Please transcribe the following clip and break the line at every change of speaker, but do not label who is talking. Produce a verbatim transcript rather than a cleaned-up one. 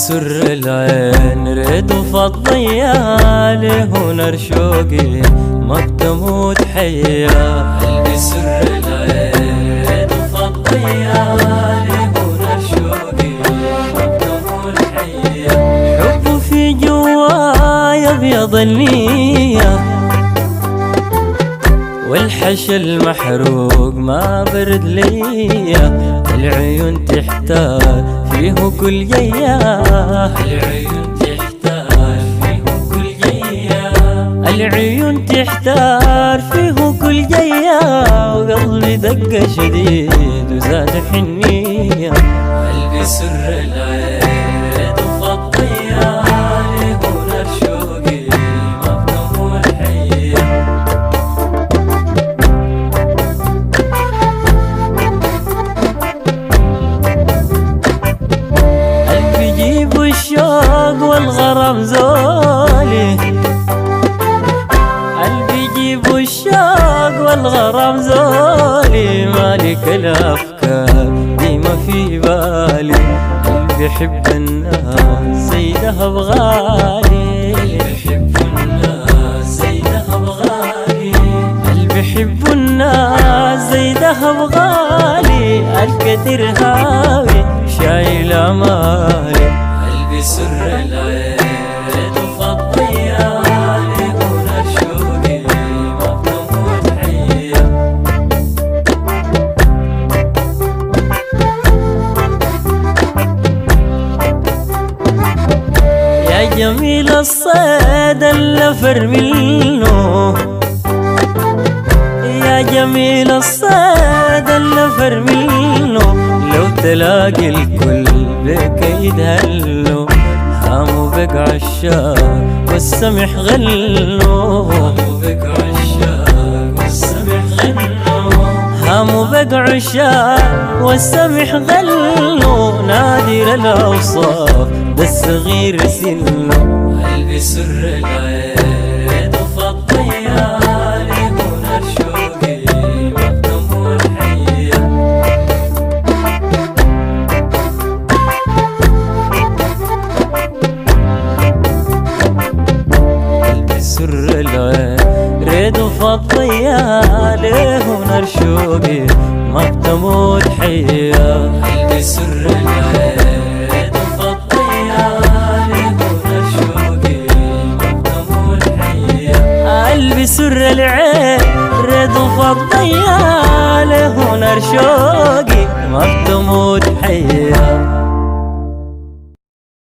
سر العين ريد وفضيالي هنر شوقي ما بتموت حيا. قلبي سر العين ريد وفضيالي هنر شوقي ما بتموت حيا. حبه في جوايا بيض النية والحشا المحروق ما برد ليا. العيون تحتاج فيه كل جيا، العيون تحتاج فيه كل جيا، العيون تحتار فيه كل جيا. وقلبي دق شديد وزاد حنية. قلبي سر العين وفضيالي هنر شوقي ما بتموت حيا. الشوق والغرام زولي، قلبي يجيب الشوق والغرام زولي. مالك الأفكار دي ما في بالي. قلبي يحب الناس زي دهب غالي، قلبي يحب الناس زي دهب غالي، قلبي يحب الناس زي دهب غالي. الكتير هاوي شايل أمالي. قلبي سر العين وفضيالي هنر شوقي ما بتموت حيا. يا جميل الصيد اللي فر منه، يا جميل الصيد اللي فر منه. لو تلاقي الكل بك يدهلو، هامو بك عشاق والسمح غلو، هامو بك عشاق والسمح غلو، هامو بك عشاق والسمح غلو. نادر الأوصاف ده الصغير سنو. قلبي سر العين وفضيالي هنر شوقي ما بتموت حيا. سر العين ريد وفضيالي هنر شوقي ما بتموت حيا. قلبي سر العين ريد وفضيالي هنر شوقي ما بتموت حيا. قلبي سر العين ريد وفضيالي هنر شوقي ما بتموت حيا.